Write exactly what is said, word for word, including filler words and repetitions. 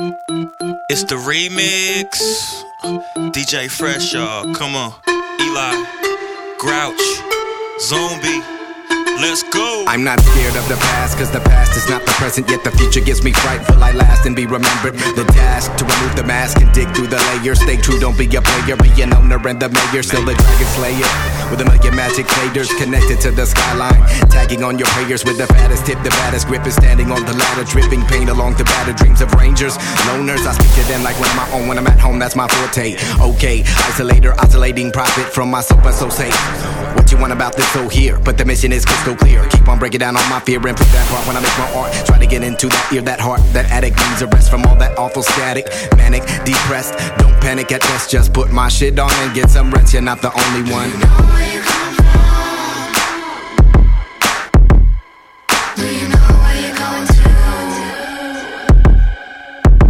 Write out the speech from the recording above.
It's the remix. D J Fresh, y'all. Come on. Eli, Grouch, Zombie. Let's go. I'm not scared of the past, cause the past is not the present, yet the future gives me frightful. I last and be remembered. The task to remove the mask and dig through the layers. Stay true, don't be a player, be an owner and the mayor. Still a dragon slayer with a million magic faders connected to the skyline. Tagging on your prayers with the fattest tip, the baddest grip is standing on the ladder, dripping pain along the battered dreams of rangers. Loners, I speak to them like when I'm my own, when I'm at home, that's my forte. Okay, isolator, oscillating profit from my soap, so safe. What you want about this, so here, but the mission is crystal clear. Keep on breaking down all my fear and put that part when I make my art. Try to get into that ear, that heart, that addict needs a rest from all that awful static. Manic, depressed, don't panic at best, just put my shit on and get some rest. You're not the only one.